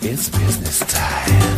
It's business time.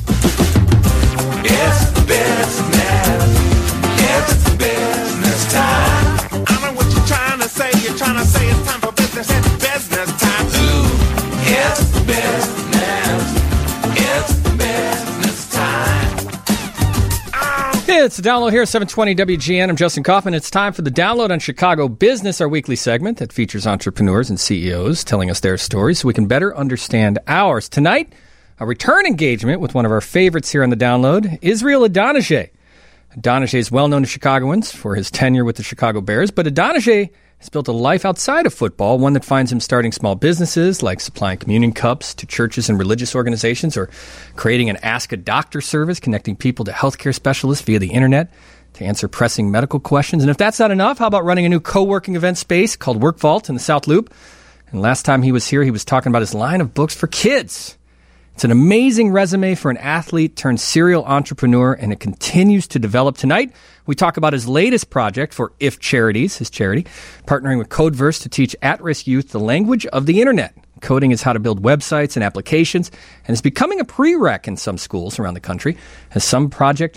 It's business. It's business time. I know what you're trying to say. You're trying to say it's time for business. It's business time. Ooh, it's business. It's business time. It's the Download here, 720 WGN. I'm Justin Kaufman. It's time for the Download on Chicago Business, our weekly segment that features entrepreneurs and CEOs telling us their stories so we can better understand ours. Tonight, a return engagement with one of our favorites here on the Download, Israel Adonijah. Adonijah is well known to Chicagoans for his tenure with the Chicago Bears, but Adonijah has built a life outside of football, one that finds him starting small businesses like supplying communion cups to churches and religious organizations, or creating an Ask a Doctor service connecting people to healthcare specialists via the internet to answer pressing medical questions. And if that's not enough, how about running a new co-working event space called WorkVault in the South Loop? And last time he was here, he was talking about his line of books for kids. It's an amazing resume for an athlete turned serial entrepreneur, and it continues to develop. Tonight, we talk about his latest project for If Charities, his charity, partnering with Codeverse to teach at-risk youth the language of the internet. Coding is how to build websites and applications, and is becoming a prereq in some schools around the country. As some project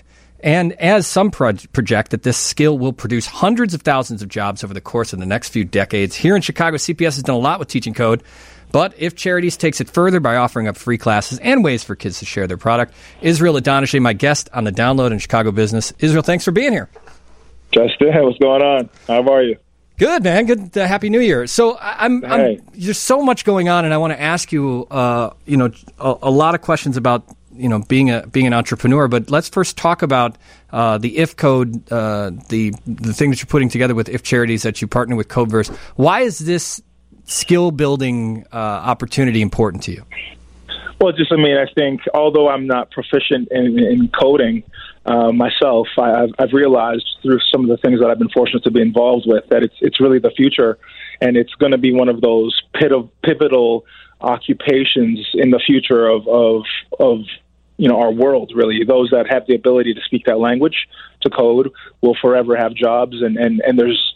that this skill will produce hundreds of thousands of jobs over the course of the next few decades. Here in Chicago, CPS has done a lot with teaching code. But If Charities takes it further by offering up free classes and ways for kids to share their product. Israel Adonijah, my guest on the Download in Chicago Business. Israel, thanks for being here. Justin, what's going on? How are you? Good, man. Good. Happy New Year. So there's so much going on, and I want to ask you, a lot of questions about, being an entrepreneur. But let's first talk about the If Code, the thing that you're putting together with If Charities that you partner with Codeverse. Why is this skill building opportunity important to you? Well, I think although I'm not proficient in coding myself, I've realized through some of the things that I've been fortunate to be involved with that it's really the future, and it's going to be one of those pivotal occupations in the future of our world. Really, those that have the ability to speak that language, to code, will forever have jobs, and there's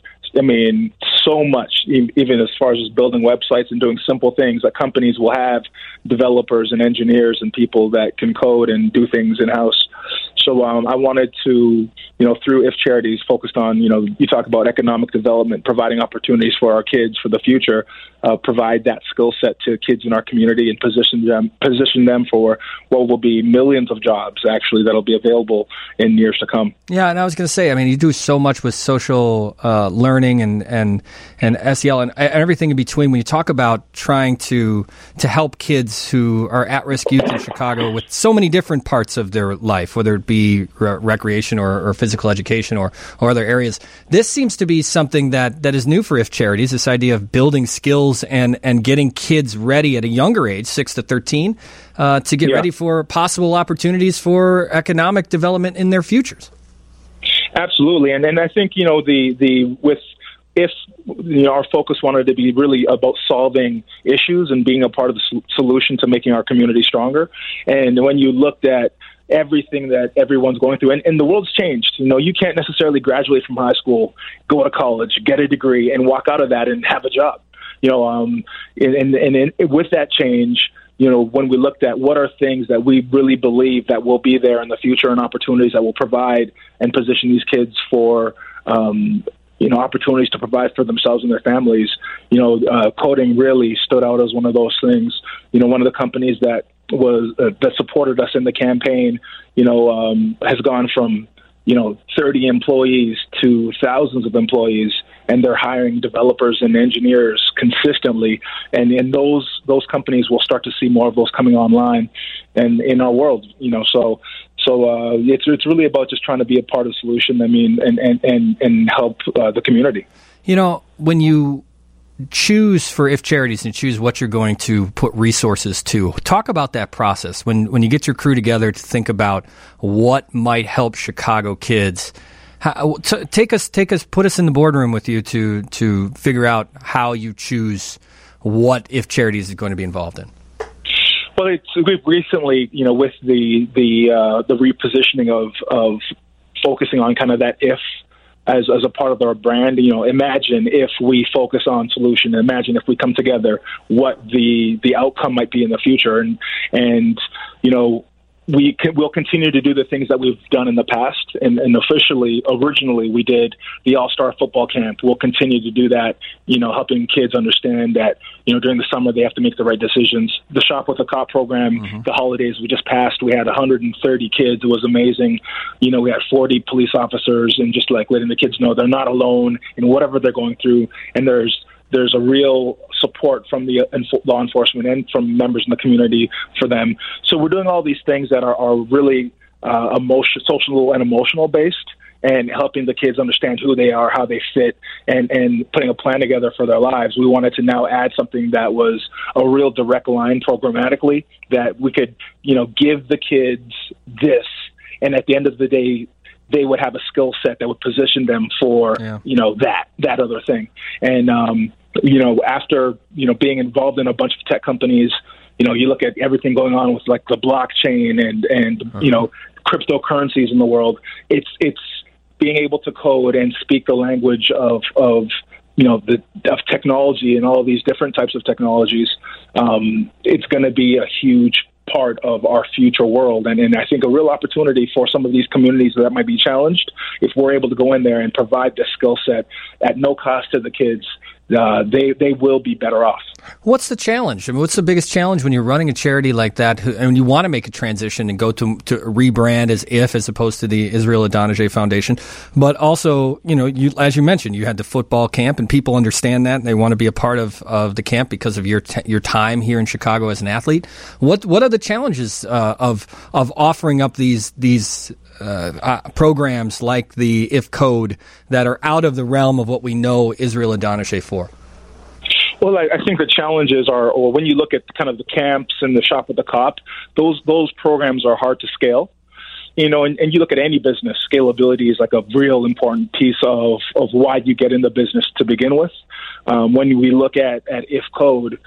so much, even as far as just building websites and doing simple things, that companies will have developers and engineers and people that can code and do things in-house. So I wanted to, through If Charities, focused on, you talk about economic development, providing opportunities for our kids for the future, provide that skill set to kids in our community and position them for what will be millions of jobs, actually, that'll be available in years to come. Yeah, and I was going to say, you do so much with social learning and SEL and everything in between. When you talk about trying to help kids who are at-risk youth in Chicago with so many different parts of their life, whether it be recreation or physical education or other areas, this seems to be something that is new for If Charities, this idea of building skills and getting kids ready at a younger age, 6 to 13, to get ready for possible opportunities for economic development in their futures. Absolutely. And I think, our focus wanted to be really about solving issues and being a part of the solution to making our community stronger. And when you looked at everything that everyone's going through, and the world's changed, you can't necessarily graduate from high school, go to college, get a degree, and walk out of that and have a job. And with that change, when we looked at what are things that we really believe that will be there in the future and opportunities that will provide and position these kids for, opportunities to provide for themselves and their families, coding really stood out as one of those things. One of the companies that supported us in the campaign, has gone from, 30 employees to thousands of employees, and they're hiring developers and engineers consistently. And those companies will start to see more of those coming online and in our world, so it's really about just trying to be a part of the solution, and help the community. When you choose for If Charities and choose what you're going to put resources to, talk about that process. When you get your crew together to think about what might help Chicago kids, put us in the boardroom with you to figure out how you choose what If Charities is going to be involved in. Well, we've recently, with the repositioning of focusing on kind of that if as a part of our brand. Imagine if we focus on solution. Imagine if we come together, what the outcome might be in the future. And we'll continue to do the things that we've done in the past. And originally, we did the All-Star Football Camp. We'll continue to do that, helping kids understand that, during the summer they have to make the right decisions. The Shop with a Cop program, the holidays we just passed, we had 130 kids. It was amazing. We had 40 police officers, and just like letting the kids know they're not alone in whatever they're going through. And there's a real support from the law enforcement and from members in the community for them. So we're doing all these things that are really social and emotional based, and helping the kids understand who they are, how they fit, and putting a plan together for their lives. We wanted to now add something that was a real direct line programmatically, that we could, give the kids this, and at the end of the day, they would have a skill set that would position them for, that other thing. And, after, being involved in a bunch of tech companies, you look at everything going on with like the blockchain and cryptocurrencies in the world. It's being able to code and speak the language of technology and all of these different types of technologies. It's going to be a huge part of our future world, and I think a real opportunity for some of these communities that might be challenged. If we're able to go in there and provide the skill set at no cost to the kids, they will be better off. What's the challenge? I mean, what's the biggest challenge when you're running a charity like that, and you want to make a transition and go to rebrand as opposed to the Israel Adonijah Foundation? But also, as you mentioned, you had the football camp, and people understand that, and they want to be a part of the camp because of your time here in Chicago as an athlete. What are the challenges of offering up these programs like the IF Code that are out of the realm of what we know Israel Adonijah for? Well, I think the challenges are, or when you look at kind of the camps and the Shop with the Cop, those programs are hard to scale. And you look at any business, scalability is like a real important piece of why you get in the business to begin with. When we look at IF Code,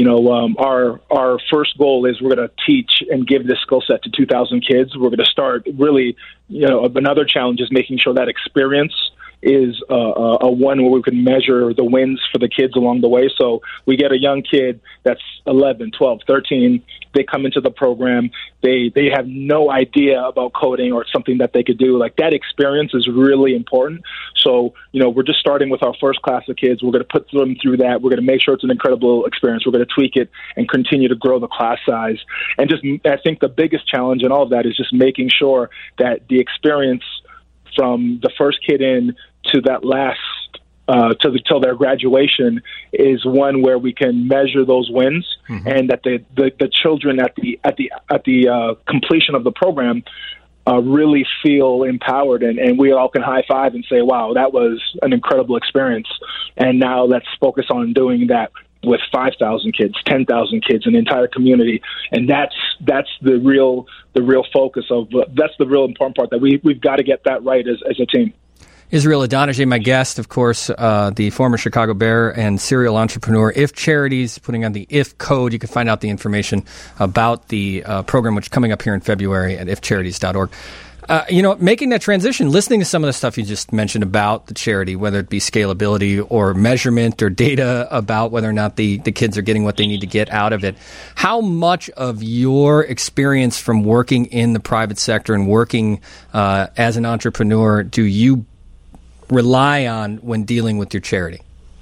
our first goal is we're going to teach and give this skill set to 2,000 kids. We're going to start really, another challenge is making sure that experience is a one where we can measure the wins for the kids along the way. So we get a young kid that's 11, 12, 13. They come into the program. They have no idea about coding or something that they could do. Like, that experience is really important. So, we're just starting with our first class of kids. We're going to put them through that. We're going to make sure it's an incredible experience. We're going to tweak it and continue to grow the class size. And I think the biggest challenge in all of that is just making sure that the experience from the first kid in to that last till their graduation is one where we can measure those wins, and that the children at the completion of the program really feel empowered, and we all can high five and say, wow, that was an incredible experience. And now let's focus on doing that with 5,000 kids, 10,000 kids, an entire community. And that's the real focus of, that's the real important part, that we've got to get that right as a team. Israel Adonijah, my guest, of course, the former Chicago Bear and serial entrepreneur. IF Charities, putting on the IF Code. You can find out the information about the program, which is coming up here in February at ifcharities.org. Making that transition, listening to some of the stuff you just mentioned about the charity, whether it be scalability or measurement or data about whether or not the kids are getting what they need to get out of it. How much of your experience from working in the private sector and working as an entrepreneur do you rely on when dealing with your charity?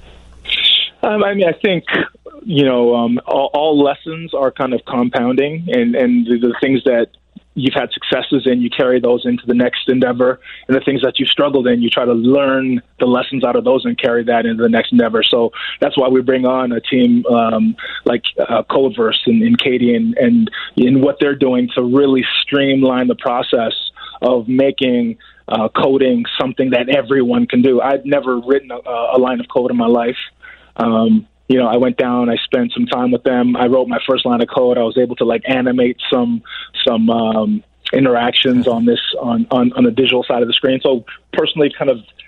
I think, all lessons are kind of compounding, and the things that you've had successes in, you carry those into the next endeavor, and the things that you've struggled in, you try to learn the lessons out of those and carry that into the next endeavor. So that's why we bring on a team like Codeverse and Katie and in what they're doing to really streamline the process of making coding something that everyone can do. I've never written a line of code in my life. I went down, I spent some time with them. I wrote my first line of code. I was able to animate some interactions on the digital side of the screen. So personally, kind of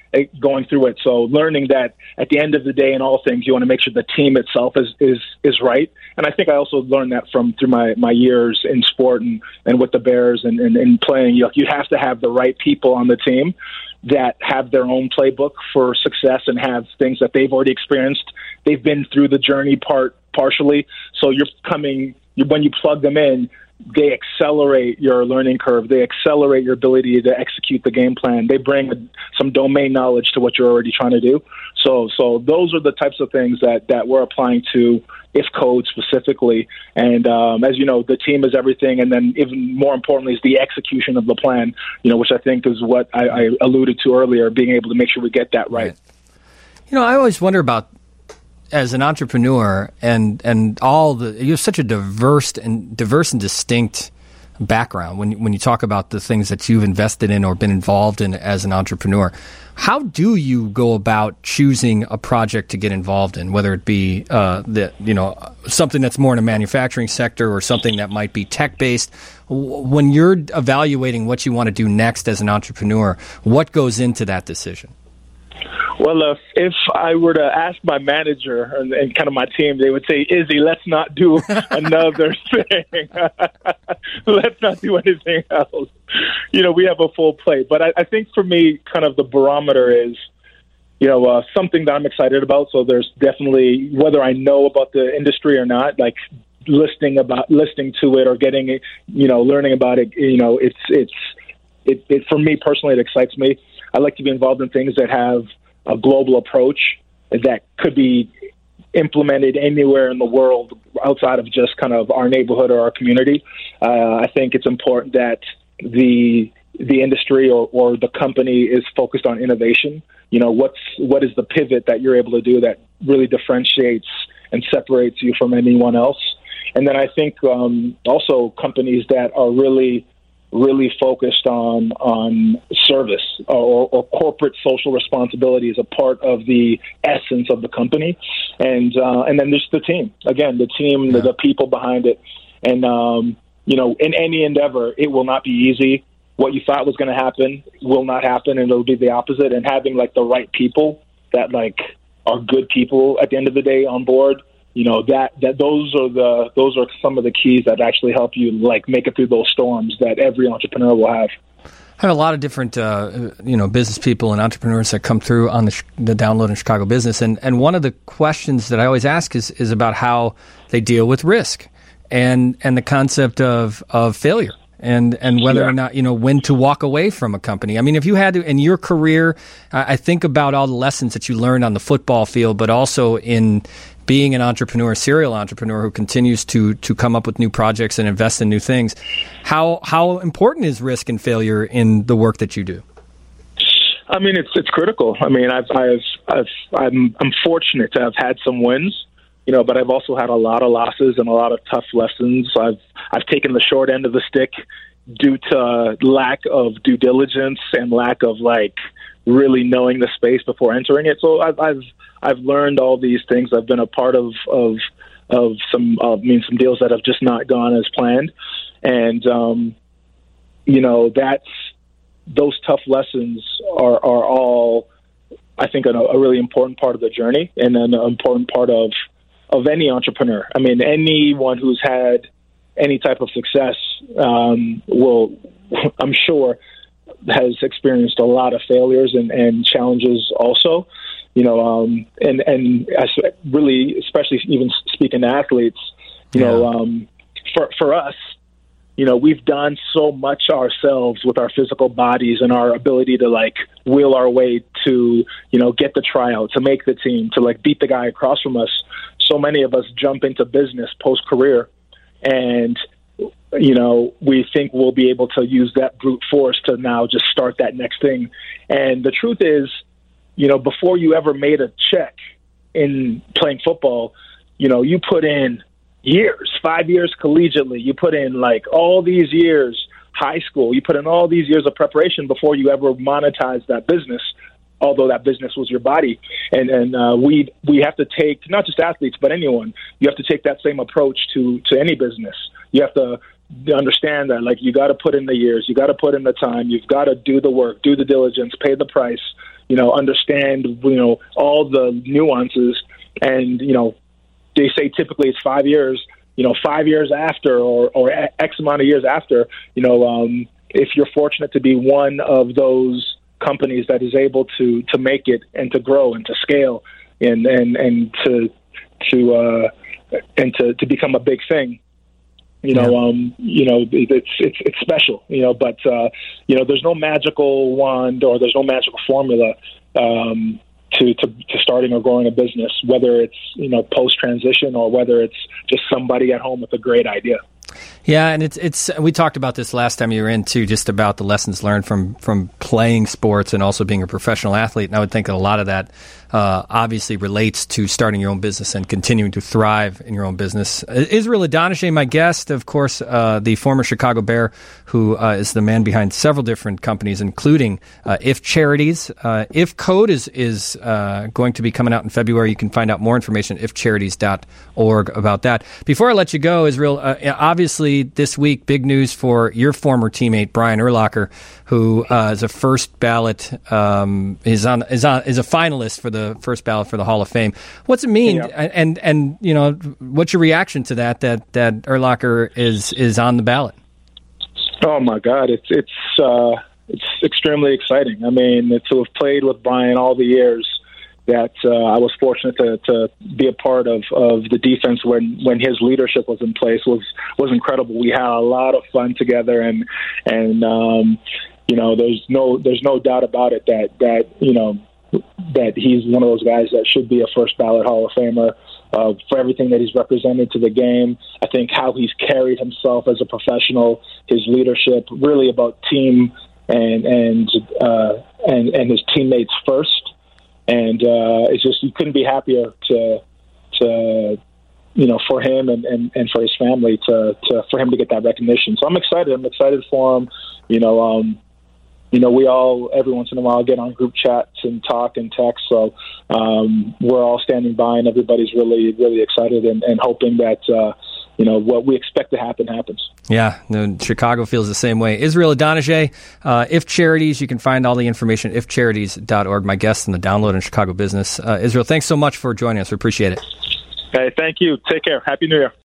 going through it. So learning that at the end of the day, in all things, you want to make sure the team itself is right. And I think I also learned that through my years in sport and with the Bears and playing. You have to have the right people on the team that have their own playbook for success and have things that they've already experienced. They've been through the journey partially. So when you plug them in, they accelerate your learning curve. They accelerate your ability to execute the game plan. They bring some domain knowledge to what you're already trying to do. So those are the types of things that we're applying to IF Code specifically. And as you know, the team is everything. And then even more importantly is the execution of the plan, which I think is what I alluded to earlier, being able to make sure we get that right. I always wonder about, as an entrepreneur and you have such a diverse and distinct background when you talk about the things that you've invested in or been involved in as an entrepreneur. How do you go about choosing a project to get involved in, whether it be something that's more in a manufacturing sector or something that might be tech-based? When you're evaluating what you want to do next as an entrepreneur, what goes into that decision? Well, if I were to ask my manager and kind of my team, they would say, Izzy, let's not do another thing. Let's not do anything else. We have a full plate. But I think for me, kind of the barometer is, something that I'm excited about. So there's definitely, whether I know about the industry or not, like listening to it or getting it, learning about it, it for me personally, it excites me. I like to be involved in things that have a global approach that could be implemented anywhere in the world outside of just kind of our neighborhood or our community. I think it's important that the industry or the company is focused on innovation. What is the pivot that you're able to do that really differentiates and separates you from anyone else? And then I think also companies that are really focused on service or corporate social responsibility as a part of the essence of the company. And then there's the team. Again, the people behind it. And, in any endeavor, it will not be easy. What you thought was going to happen will not happen, and it'll be the opposite. And having the right people that are good people at the end of the day on board, those are some of the keys that actually help you make it through those storms that every entrepreneur will have. I have a lot of different business people and entrepreneurs that come through on the Download in Chicago Business, and one of the questions that I always ask is about how they deal with risk and the concept of failure. And whether or not, when to walk away from a company. I mean, if you had to, in your career, I think about all the lessons that you learned on the football field, but also in being an entrepreneur, a serial entrepreneur who continues to come up with new projects and invest in new things. How important is risk and failure in the work that you do? I mean, it's critical. I mean, I'm fortunate to have had some wins, but I've also had a lot of losses and a lot of tough lessons. I've taken the short end of the stick due to lack of due diligence and lack of really knowing the space before entering it. So I've learned all these things. I've been a part of some deals that have just not gone as planned, and those tough lessons are all, I think, a really important part of the journey and an important part of any entrepreneur. I mean, anyone who's had any type of success will, I'm sure, has experienced a lot of failures and challenges also. And really, especially even speaking to athletes, for us, we've done so much ourselves with our physical bodies and our ability to will our way to, get the tryout, to make the team, to beat the guy across from us. So many of us jump into business post-career and, we think we'll be able to use that brute force to now just start that next thing. And the truth is, before you ever made a check in playing football, you put in years, 5 years collegiately. You put in all these years, high school. You put in all these years of preparation before you ever monetize that business, although that business was your body. And we have to take, not just athletes, but anyone, you have to take that same approach to any business. You have to understand that you got to put in the years, you got to put in the time, you've got to do the work, do the diligence, pay the price, understand, all the nuances. And, they say typically it's 5 years, 5 years after or X amount of years after, if you're fortunate to be one of those companies that is able to make it and to grow and to scale and to become a big thing, it's special, but there's no magical wand or there's no magical formula to starting or growing a business, whether it's post transition or whether it's just somebody at home with a great idea. Yeah, and it's we talked about this last time you were in too, just about the lessons learned from playing sports and also being a professional athlete. And I would think that a lot of that obviously relates to starting your own business and continuing to thrive in your own business. Israel Idonije, my guest, of course, the former Chicago Bear, who is the man behind several different companies, including If Charities. If Code is going to be coming out in February. You can find out more information at ifcharities.org about that. Before I let you go, Israel, obviously this week, big news for your former teammate Brian Urlacher, who is a first ballot, is a finalist for the first ballot for the Hall of Fame. What's it mean? Yeah. And what's your reaction to that Urlacher is on the ballot? Oh my God, it's extremely exciting. I mean, to have played with Brian all the years that I was fortunate to be a part of the defense when his leadership was in place was incredible. We had a lot of fun together, and there's no doubt about it that he's one of those guys that should be a first ballot Hall of Famer for everything that he's represented to the game. I think how he's carried himself as a professional, his leadership, really about team and his teammates first. And it's just, you couldn't be happier to for him and for his family for him to get that recognition. So I'm excited. I'm excited for him. We all every once in a while get on group chats and talk and text. So we're all standing by, and everybody's really, really excited and hoping that what we expect to happen happens. Yeah, Chicago feels the same way. Israel Idonije, If Charities, you can find all the information at ifcharities.org. My guest in the Download on Chicago Business. Israel, thanks so much for joining us. We appreciate it. Hey, thank you. Take care. Happy New Year.